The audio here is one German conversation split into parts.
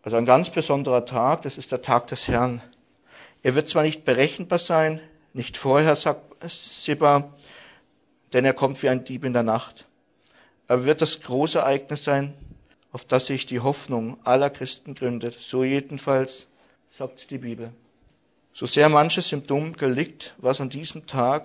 Also ein ganz besonderer Tag, das ist der Tag des Herrn. Er wird zwar nicht berechenbar sein, nicht vorhersehbar, denn er kommt wie ein Dieb in der Nacht. Aber wird das große Ereignis sein, auf das sich die Hoffnung aller Christen gründet. So jedenfalls sagt die Bibel. So sehr manches im Dunkel liegt, was diesen Tag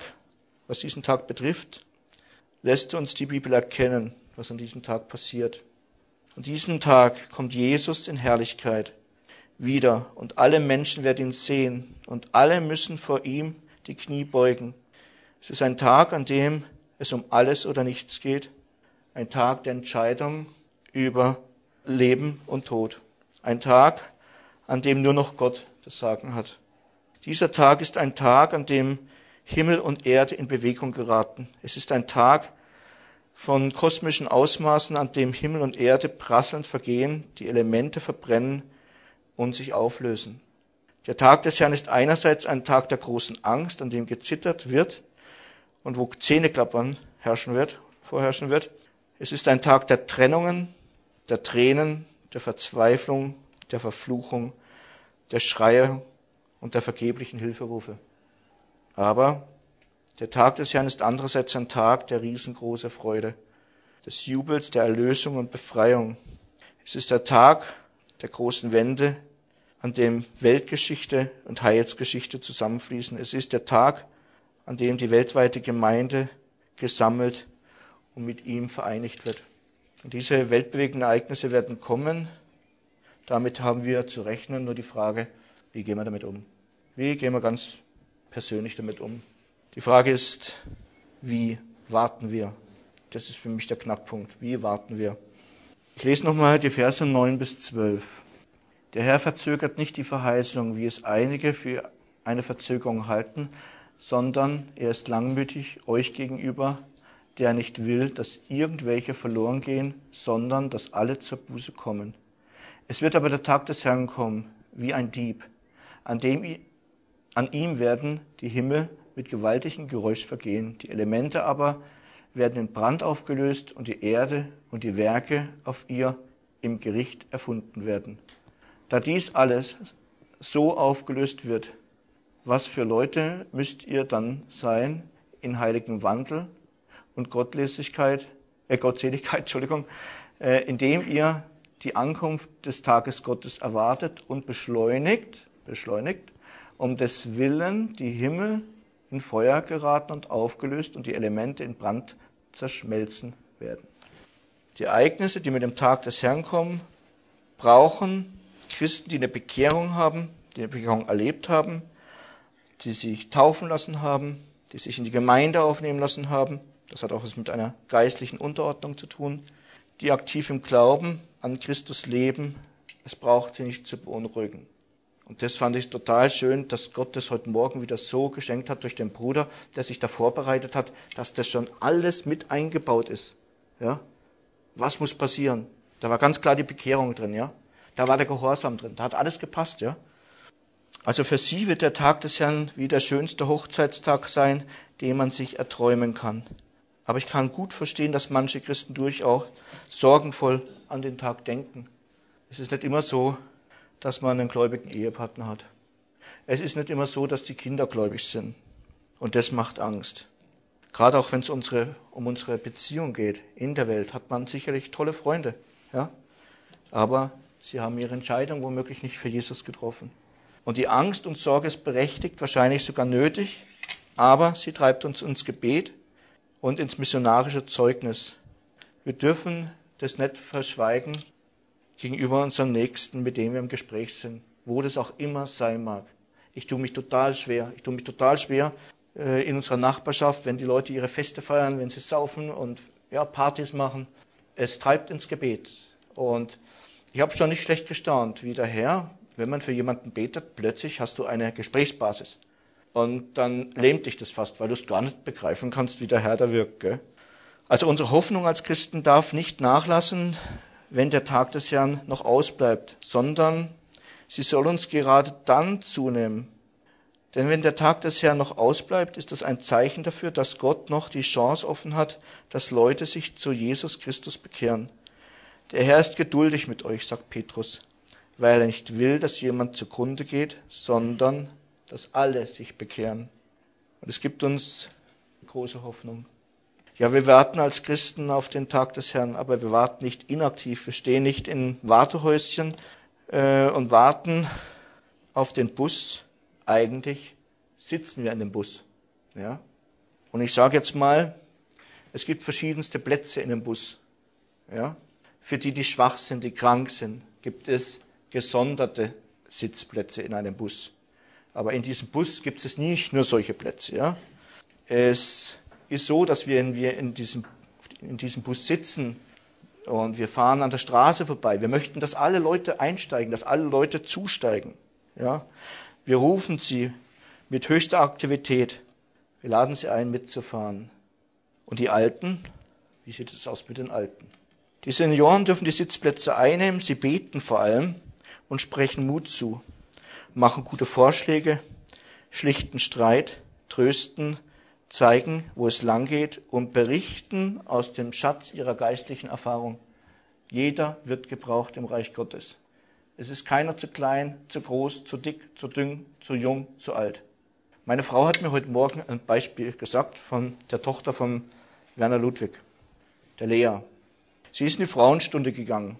betrifft, lässt uns die Bibel erkennen, was an diesem Tag passiert. An diesem Tag kommt Jesus in Herrlichkeit wieder und alle Menschen werden ihn sehen und alle müssen vor ihm die Knie beugen. Es ist ein Tag, an dem es um alles oder nichts geht, ein Tag der Entscheidung über Leben und Tod, ein Tag, an dem nur noch Gott das Sagen hat. Dieser Tag ist ein Tag, an dem Himmel und Erde in Bewegung geraten. Es ist ein Tag von kosmischen Ausmaßen, an dem Himmel und Erde prasselnd vergehen, die Elemente verbrennen und sich auflösen. Der Tag des Herrn ist einerseits ein Tag der großen Angst, an dem gezittert wird und wo Zähneklappern vorherrschen wird. Es ist ein Tag der Trennungen, der Tränen, der Verzweiflung, der Verfluchung, der Schreie und der vergeblichen Hilferufe. Aber der Tag des Herrn ist andererseits ein Tag der riesengroßen Freude, des Jubels, der Erlösung und Befreiung. Es ist der Tag der großen Wende, an dem Weltgeschichte und Heilsgeschichte zusammenfließen. Es ist der Tag, an dem die weltweite Gemeinde gesammelt und mit ihm vereinigt wird. Und diese weltbewegenden Ereignisse werden kommen. Damit haben wir zu rechnen. Nur die Frage, wie gehen wir damit um? Wie gehen wir ganz persönlich damit um? Die Frage ist, wie warten wir? Das ist für mich der Knackpunkt. Wie warten wir? Ich lese nochmal die Verse 9 bis 12. Der Herr verzögert nicht die Verheißung, wie es einige für eine Verzögerung halten, sondern er ist langmütig euch gegenüber, der nicht will, dass irgendwelche verloren gehen, sondern dass alle zur Buße kommen. Es wird aber der Tag des Herrn kommen, wie ein Dieb, an ihm werden die Himmel mit gewaltigem Geräusch vergehen, die Elemente aber werden in Brand aufgelöst und die Erde und die Werke auf ihr im Gericht erfunden werden. Da dies alles so aufgelöst wird, was für Leute müsst ihr dann sein in heiligem Wandel und Gottseligkeit, indem ihr die Ankunft des Tages Gottes erwartet und beschleunigt, um des Willen die Himmel in Feuer geraten und aufgelöst und die Elemente in Brand zerschmelzen werden. Die Ereignisse, die mit dem Tag des Herrn kommen, brauchen Christen, die eine Bekehrung haben, die eine Bekehrung erlebt haben, die sich taufen lassen haben, die sich in die Gemeinde aufnehmen lassen haben. Das hat auch was mit einer geistlichen Unterordnung zu tun, die aktiv im Glauben an Christus leben. Es braucht sie nicht zu beunruhigen. Und das fand ich total schön, dass Gott das heute Morgen wieder so geschenkt hat durch den Bruder, der sich da vorbereitet hat, dass das schon alles mit eingebaut ist. Ja? Was muss passieren? Da war ganz klar die Bekehrung drin, ja? Da war der Gehorsam drin, da hat alles gepasst, ja? Also für sie wird der Tag des Herrn wie der schönste Hochzeitstag sein, den man sich erträumen kann. Aber ich kann gut verstehen, dass manche Christen durchaus sorgenvoll an den Tag denken. Es ist nicht immer so, dass man einen gläubigen Ehepartner hat. Es ist nicht immer so, dass die Kinder gläubig sind. Und das macht Angst. Gerade auch wenn es um unsere Beziehung geht in der Welt, hat man sicherlich tolle Freunde. Ja? Aber sie haben ihre Entscheidung womöglich nicht für Jesus getroffen. Und die Angst und Sorge ist berechtigt, wahrscheinlich sogar nötig, aber sie treibt uns ins Gebet und ins missionarische Zeugnis. Wir dürfen das nicht verschweigen gegenüber unserem Nächsten, mit dem wir im Gespräch sind, wo das auch immer sein mag. Ich tue mich total schwer in unserer Nachbarschaft, wenn die Leute ihre Feste feiern, wenn sie saufen und Partys machen. Es treibt ins Gebet. Und ich habe schon nicht schlecht gestaunt, wie der Herr, wenn man für jemanden betet, plötzlich hast du eine Gesprächsbasis. Und dann lähmt dich das fast, weil du es gar nicht begreifen kannst, wie der Herr da wirkt. Gell? Also unsere Hoffnung als Christen darf nicht nachlassen, wenn der Tag des Herrn noch ausbleibt, sondern sie soll uns gerade dann zunehmen. Denn wenn der Tag des Herrn noch ausbleibt, ist das ein Zeichen dafür, dass Gott noch die Chance offen hat, dass Leute sich zu Jesus Christus bekehren. Der Herr ist geduldig mit euch, sagt Petrus. weil er nicht will, dass jemand zugrunde geht, sondern dass alle sich bekehren. Und es gibt uns große Hoffnung. Ja, wir warten als Christen auf den Tag des Herrn, aber wir warten nicht inaktiv. Wir stehen nicht in Wartehäuschen und warten auf den Bus. Eigentlich sitzen wir in dem Bus. Ja? Und ich sage jetzt mal, es gibt verschiedenste Plätze in dem Bus. Ja? Für die, die schwach sind, die krank sind, gibt es gesonderte Sitzplätze in einem Bus. Aber in diesem Bus gibt es nicht nur solche Plätze. Ja? Es ist so, dass wir in diesem Bus sitzen und wir fahren an der Straße vorbei. Wir möchten, dass alle Leute einsteigen, dass alle Leute zusteigen. Ja? Wir rufen sie mit höchster Aktivität. Wir laden sie ein, mitzufahren. Und die Alten, wie sieht es aus mit den Alten? Die Senioren dürfen die Sitzplätze einnehmen, sie beten vor allem und sprechen Mut zu, machen gute Vorschläge, schlichten Streit, trösten, zeigen, wo es lang geht und berichten aus dem Schatz ihrer geistlichen Erfahrung. Jeder wird gebraucht im Reich Gottes. Es ist keiner zu klein, zu groß, zu dick, zu dünn, zu jung, zu alt. Meine Frau hat mir heute Morgen ein Beispiel gesagt von der Tochter von Werner Ludwig, der Lea. Sie ist in die Frauenstunde gegangen.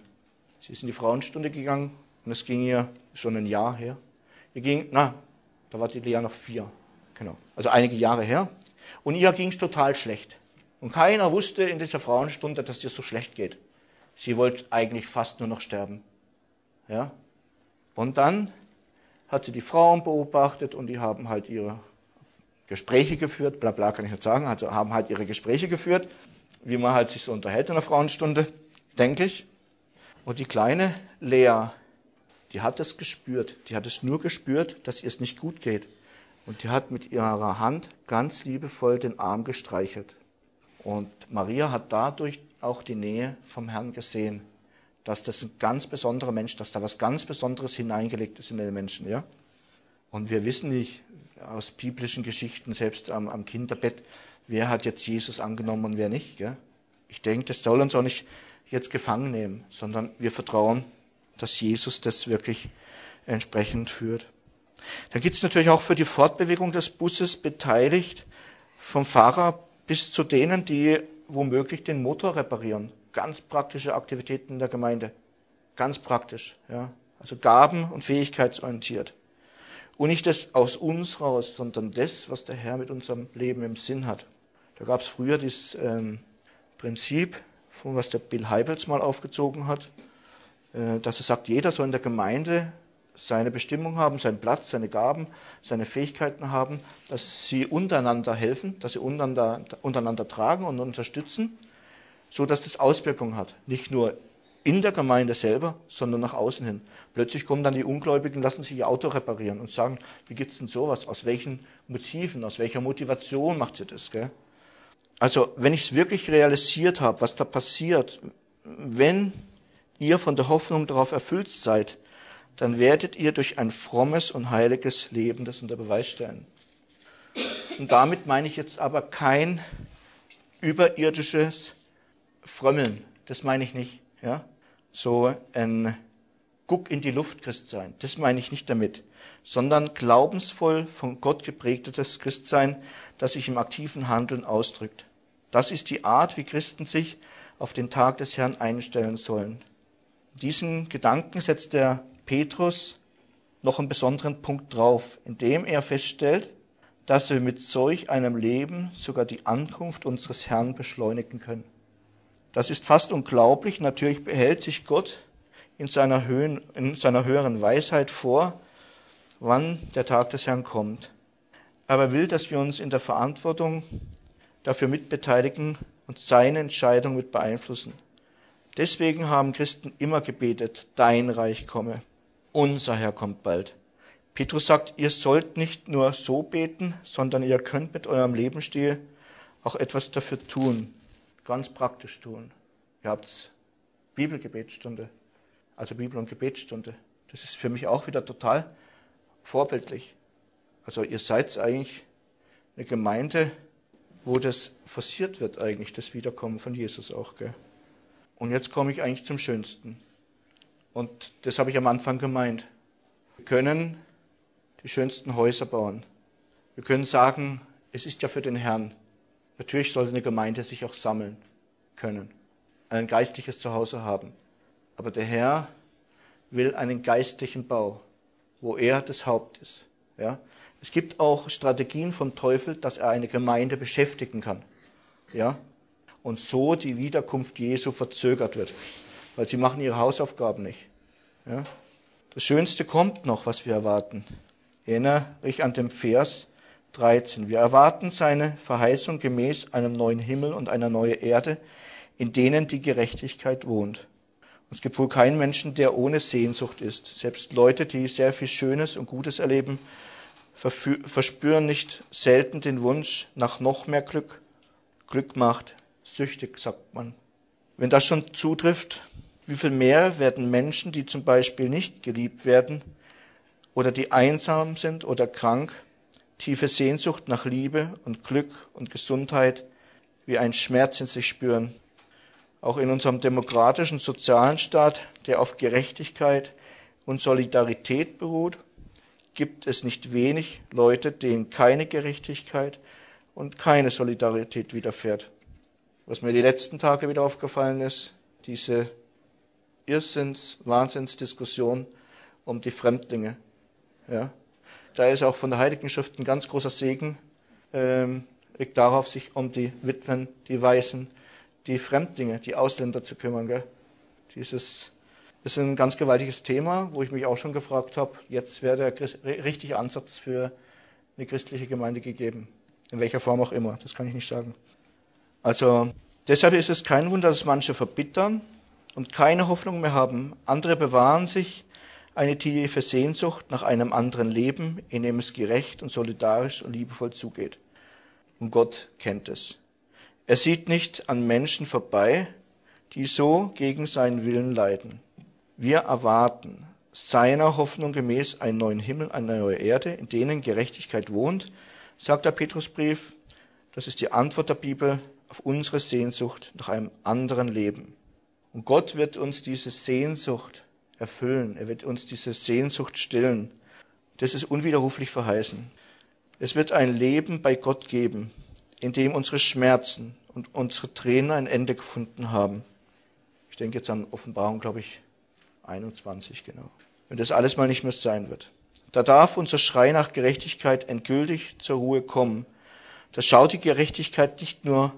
Und es ging ihr schon ein Jahr her. Da war die Lea noch 4, genau, also einige Jahre her. Und ihr ging es total schlecht. Und keiner wusste in dieser Frauenstunde, dass es ihr so schlecht geht. Sie wollte eigentlich fast nur noch sterben. Ja? Und dann hat sie die Frauen beobachtet und die haben halt ihre Gespräche geführt, bla bla kann ich nicht sagen, also haben halt ihre Gespräche geführt, wie man halt sich so unterhält in der Frauenstunde, denke ich. Und die kleine Lea, die hat es gespürt, die hat es nur gespürt, dass ihr es nicht gut geht. Und die hat mit ihrer Hand ganz liebevoll den Arm gestreichelt. Und Maria hat dadurch auch die Nähe vom Herrn gesehen, dass das ein ganz besonderer Mensch, dass da was ganz Besonderes hineingelegt ist in den Menschen. Ja? Und wir wissen nicht aus biblischen Geschichten, selbst am Kinderbett, wer hat jetzt Jesus angenommen und wer nicht. Gell? Ich denke, das soll uns auch nicht jetzt gefangen nehmen, sondern wir vertrauen, dass Jesus das wirklich entsprechend führt. Dann gibt es natürlich auch für die Fortbewegung des Busses beteiligt, vom Fahrer bis zu denen, die womöglich den Motor reparieren. Ganz praktische Aktivitäten in der Gemeinde. Ganz praktisch. Ja. Also gaben- und fähigkeitsorientiert. Und nicht das aus uns raus, sondern das, was der Herr mit unserem Leben im Sinn hat. Da gab es früher dieses Prinzip, von was der Bill Hybels mal aufgezogen hat, dass er sagt, jeder soll in der Gemeinde seine Bestimmung haben, seinen Platz, seine Gaben, seine Fähigkeiten haben, dass sie untereinander helfen, dass sie untereinander tragen und unterstützen, so dass das Auswirkungen hat. Nicht nur in der Gemeinde selber, sondern nach außen hin. Plötzlich kommen dann die Ungläubigen, lassen sich ihr Auto reparieren und sagen, wie gibt es denn sowas? Aus welchen Motiven, aus welcher Motivation macht sie das? Gell? Also wenn ich es wirklich realisiert habe, was da passiert, wenn ihr von der Hoffnung darauf erfüllt seid, dann werdet ihr durch ein frommes und heiliges Leben das unter Beweis stellen. Und damit meine ich jetzt aber kein überirdisches Frömmeln. Das meine ich nicht. Ja? So ein Guck in die Luft Christsein. Das meine ich nicht damit. Sondern glaubensvoll von Gott geprägtes Christsein, das sich im aktiven Handeln ausdrückt. Das ist die Art, wie Christen sich auf den Tag des Herrn einstellen sollen. Diesen Gedanken setzt der Petrus noch einen besonderen Punkt drauf, indem er feststellt, dass wir mit solch einem Leben sogar die Ankunft unseres Herrn beschleunigen können. Das ist fast unglaublich. Natürlich behält sich Gott in seiner höheren Weisheit vor, wann der Tag des Herrn kommt. Aber er will, dass wir uns in der Verantwortung dafür mitbeteiligen und seine Entscheidung mit beeinflussen. Deswegen haben Christen immer gebetet, dein Reich komme. Unser Herr kommt bald. Petrus sagt, ihr sollt nicht nur so beten, sondern ihr könnt mit eurem Lebensstil auch etwas dafür tun, ganz praktisch tun. Ihr habt Bibelgebetsstunde, also Bibel- und Gebetsstunde. Das ist für mich auch wieder total vorbildlich. Also ihr seid eigentlich eine Gemeinde, wo das forciert wird eigentlich, das Wiederkommen von Jesus auch. Gell? Und jetzt komme ich eigentlich zum Schönsten. Und das habe ich am Anfang gemeint. Wir können die schönsten Häuser bauen. Wir können sagen, es ist ja für den Herrn. Natürlich soll eine Gemeinde sich auch sammeln können, ein geistliches Zuhause haben. Aber der Herr will einen geistlichen Bau, wo er das Haupt ist. Ja? Es gibt auch Strategien vom Teufel, dass er eine Gemeinde beschäftigen kann. Ja? Und so die Wiederkunft Jesu verzögert wird, weil sie machen ihre Hausaufgaben nicht. Ja? Das Schönste kommt noch, was wir erwarten. Erinnere ich an den Vers 13. Wir erwarten seine Verheißung gemäß einem neuen Himmel und einer neuen Erde, in denen die Gerechtigkeit wohnt. Und es gibt wohl keinen Menschen, der ohne Sehnsucht ist. Selbst Leute, die sehr viel Schönes und Gutes erleben, verspüren nicht selten den Wunsch nach noch mehr Glück. Glück macht süchtig, sagt man. Wenn das schon zutrifft, wie viel mehr werden Menschen, die zum Beispiel nicht geliebt werden oder die einsam sind oder krank, tiefe Sehnsucht nach Liebe und Glück und Gesundheit wie ein Schmerz in sich spüren. Auch in unserem demokratischen sozialen Staat, der auf Gerechtigkeit und Solidarität beruht, gibt es nicht wenig Leute, denen keine Gerechtigkeit und keine Solidarität widerfährt. Was mir die letzten Tage wieder aufgefallen ist, diese Wahnsinnsdiskussion um die Fremdlinge. Ja. Da ist auch von der Heiligen Schrift ein ganz großer Segen, liegt darauf, sich um die Witwen, die Waisen, die Fremdlinge, die Ausländer zu kümmern. Gell? Das ist ein ganz gewaltiges Thema, wo ich mich auch schon gefragt habe, jetzt wäre der richtige Ansatz für eine christliche Gemeinde gegeben. In welcher Form auch immer, das kann ich nicht sagen. Also deshalb ist es kein Wunder, dass manche verbittern und keine Hoffnung mehr haben. Andere bewahren sich eine tiefe Sehnsucht nach einem anderen Leben, in dem es gerecht und solidarisch und liebevoll zugeht. Und Gott kennt es. Er sieht nicht an Menschen vorbei, die so gegen seinen Willen leiden. Wir erwarten seiner Hoffnung gemäß einen neuen Himmel, eine neue Erde, in denen Gerechtigkeit wohnt, sagt der Petrusbrief. Das ist die Antwort der Bibel auf unsere Sehnsucht nach einem anderen Leben. Und Gott wird uns diese Sehnsucht erfüllen. Er wird uns diese Sehnsucht stillen. Das ist unwiderruflich verheißen. Es wird ein Leben bei Gott geben, in dem unsere Schmerzen und unsere Tränen ein Ende gefunden haben. Ich denke jetzt an Offenbarung, 21, genau. Wenn das alles mal nicht mehr sein wird. Da darf unser Schrei nach Gerechtigkeit endgültig zur Ruhe kommen. Da schaut die Gerechtigkeit nicht nur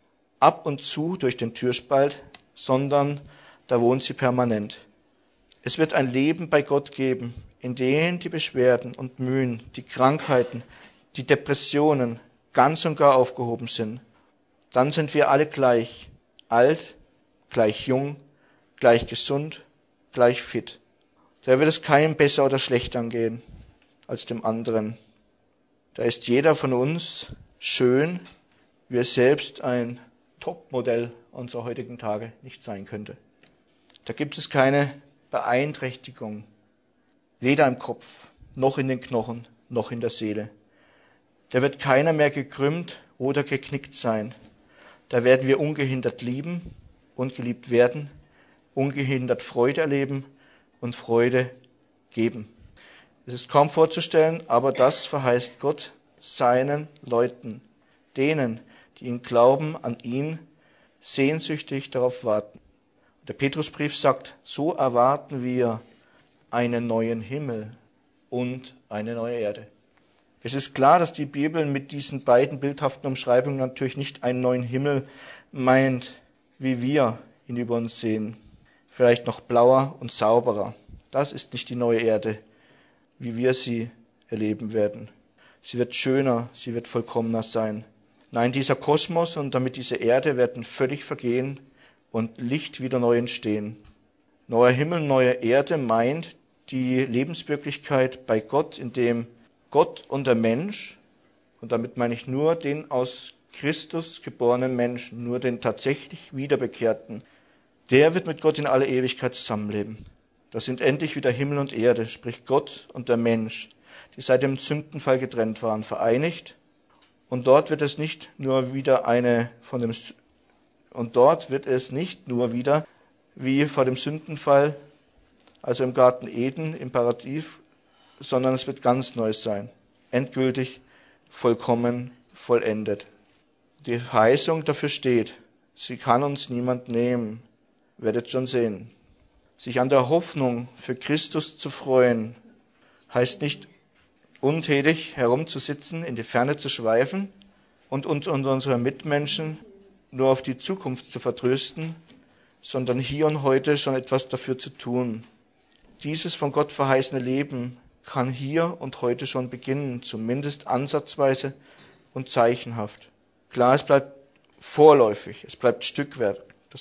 ab und zu durch den Türspalt, sondern da wohnt sie permanent. Es wird ein Leben bei Gott geben, in dem die Beschwerden und Mühen, die Krankheiten, die Depressionen ganz und gar aufgehoben sind. Dann sind wir alle gleich, alt, gleich jung, gleich gesund, gleich fit. Da wird es keinem besser oder schlechter gehen als dem anderen. Da ist jeder von uns schön, wie er selbst ein Topmodell unserer heutigen Tage nicht sein könnte. Da gibt es keine Beeinträchtigung, weder im Kopf, noch in den Knochen, noch in der Seele. Da wird keiner mehr gekrümmt oder geknickt sein. Da werden wir ungehindert lieben und geliebt werden, ungehindert Freude erleben und Freude geben. Es ist kaum vorzustellen, aber das verheißt Gott seinen Leuten, denen, die ihn glauben, an ihn sehnsüchtig darauf warten. Der Petrusbrief sagt, so erwarten wir einen neuen Himmel und eine neue Erde. Es ist klar, dass die Bibel mit diesen beiden bildhaften Umschreibungen natürlich nicht einen neuen Himmel meint, wie wir ihn über uns sehen. Vielleicht noch blauer und sauberer. Das ist nicht die neue Erde, wie wir sie erleben werden. Sie wird schöner, sie wird vollkommener sein. Nein, dieser Kosmos und damit diese Erde werden völlig vergehen und Licht wieder neu entstehen. Neuer Himmel, neue Erde meint die Lebenswirklichkeit bei Gott, in dem Gott und der Mensch, und damit meine ich nur den aus Christus geborenen Menschen, nur den tatsächlich Wiederbekehrten, der wird mit Gott in alle Ewigkeit zusammenleben. Das sind endlich wieder Himmel und Erde, sprich Gott und der Mensch, die seit dem Sündenfall getrennt waren, vereinigt. Und dort wird es nicht nur wieder wie vor dem Sündenfall also im Garten Eden, im Paradies, sondern es wird ganz neu sein. Endgültig, vollkommen, vollendet. Die Verheißung dafür steht, sie kann uns niemand nehmen. Werdet schon sehen. Sich an der Hoffnung für Christus zu freuen, heißt nicht untätig herumzusitzen, in die Ferne zu schweifen und uns und unsere Mitmenschen nur auf die Zukunft zu vertrösten, sondern hier und heute schon etwas dafür zu tun. Dieses von Gott verheißene Leben kann hier und heute schon beginnen, zumindest ansatzweise und zeichenhaft. Klar, es bleibt vorläufig, es bleibt Stückwerk. Das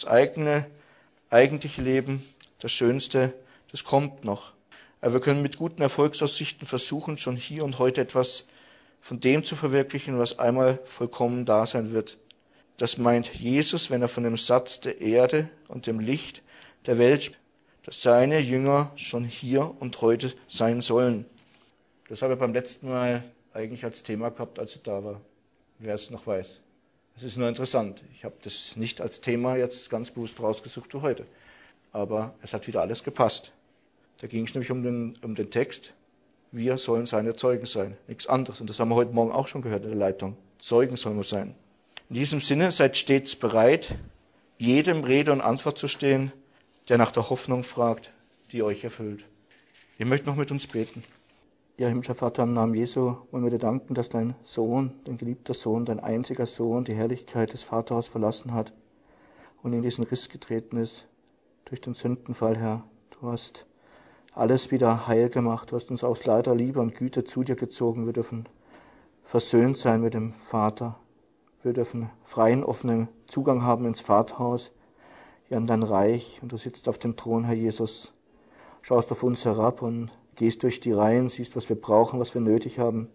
eigentliche Leben, das Schönste, das kommt noch. Aber wir können mit guten Erfolgsaussichten versuchen, schon hier und heute etwas von dem zu verwirklichen, was einmal vollkommen da sein wird. Das meint Jesus, wenn er von dem Satz der Erde und dem Licht der Welt spricht, dass seine Jünger schon hier und heute sein sollen. Das habe ich beim letzten Mal eigentlich als Thema gehabt, als ich da war. Wer es noch weiß. Es ist nur interessant. Ich habe das nicht als Thema jetzt ganz bewusst rausgesucht für heute. Aber es hat wieder alles gepasst. Da ging es nämlich um den Text. Wir sollen seine Zeugen sein. Nichts anderes. Und das haben wir heute Morgen auch schon gehört in der Leitung. Zeugen sollen wir sein. In diesem Sinne, seid stets bereit, jedem Rede und Antwort zu stehen, der nach der Hoffnung fragt, die euch erfüllt. Ich möchte noch mit uns beten. Ja, himmlischer Vater, im Namen Jesu wollen wir dir danken, dass dein Sohn, dein geliebter Sohn, dein einziger Sohn, die Herrlichkeit des Vaterhauses verlassen hat und in diesen Riss getreten ist durch den Sündenfall, Herr. Du hast alles wieder heil gemacht, du hast uns aus lauter Liebe und Güte zu dir gezogen. Wir dürfen versöhnt sein mit dem Vater. Wir dürfen freien, offenen Zugang haben ins Vaterhaus, hier an dein Reich. Und du sitzt auf dem Thron, Herr Jesus, schaust auf uns herab und gehst durch die Reihen, siehst, was wir brauchen, was wir nötig haben.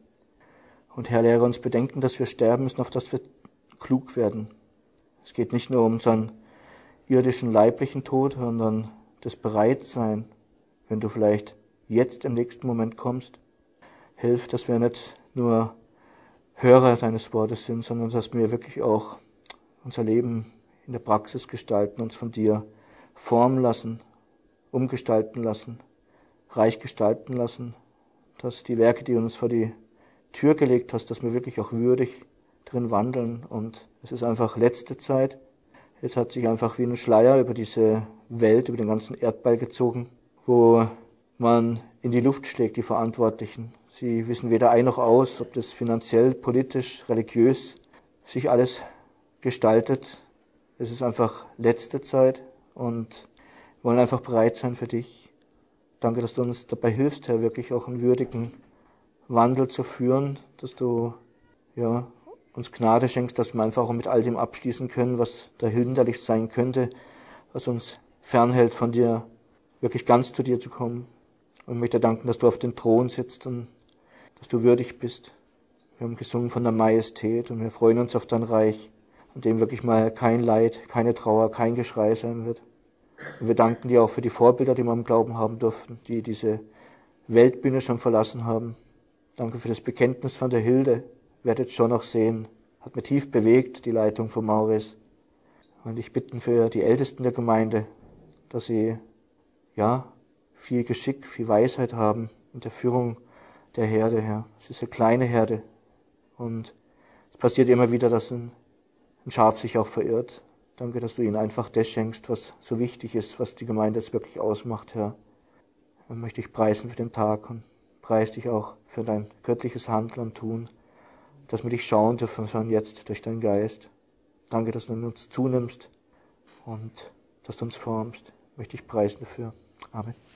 Und Herr, lehre uns bedenken, dass wir sterben müssen, auf dass wir klug werden. Es geht nicht nur um unseren irdischen, leiblichen Tod, sondern das Bereitsein, wenn du vielleicht jetzt im nächsten Moment kommst. Hilf, dass wir nicht nur Hörer deines Wortes sind, sondern dass wir wirklich auch unser Leben in der Praxis gestalten, uns von dir formen lassen, umgestalten lassen, reich gestalten lassen, dass die Werke, die du uns vor die Tür gelegt hast, dass wir wirklich auch würdig drin wandeln. Und es ist einfach letzte Zeit. Jetzt hat sich einfach wie ein Schleier über diese Welt, über den ganzen Erdball gezogen, wo man in die Luft schlägt, die Verantwortlichen. Sie wissen weder ein noch aus, ob das finanziell, politisch, religiös sich alles gestaltet. Es ist einfach letzte Zeit und wir wollen einfach bereit sein für dich. Danke, dass du uns dabei hilfst, Herr, wirklich auch einen würdigen Wandel zu führen, dass du uns Gnade schenkst, dass wir einfach auch mit all dem abschließen können, was da hinderlich sein könnte, was uns fernhält von dir, wirklich ganz zu dir zu kommen. Und ich möchte danken, dass du auf dem Thron sitzt und dass du würdig bist. Wir haben gesungen von der Majestät und wir freuen uns auf dein Reich, an dem wirklich mal kein Leid, keine Trauer, kein Geschrei sein wird. Und wir danken dir auch für die Vorbilder, die wir im Glauben haben durften, die diese Weltbühne schon verlassen haben. Danke für das Bekenntnis von der Hilde. Werdet schon noch sehen. Hat mir tief bewegt, die Leitung von Maurice. Und ich bitte für die Ältesten der Gemeinde, dass sie, viel Geschick, viel Weisheit haben in der Führung der Herde, Herr. Es ist eine kleine Herde. Und es passiert immer wieder, dass ein Schaf sich auch verirrt. Danke, dass du ihnen einfach das schenkst, was so wichtig ist, was die Gemeinde jetzt wirklich ausmacht, Herr. Dann möchte ich preisen für den Tag und preise dich auch für dein göttliches Handeln und Tun, dass wir dich schauen dürfen, schon jetzt durch deinen Geist. Danke, dass du in uns zunimmst und dass du uns formst. Möchte ich preisen dafür. Amen.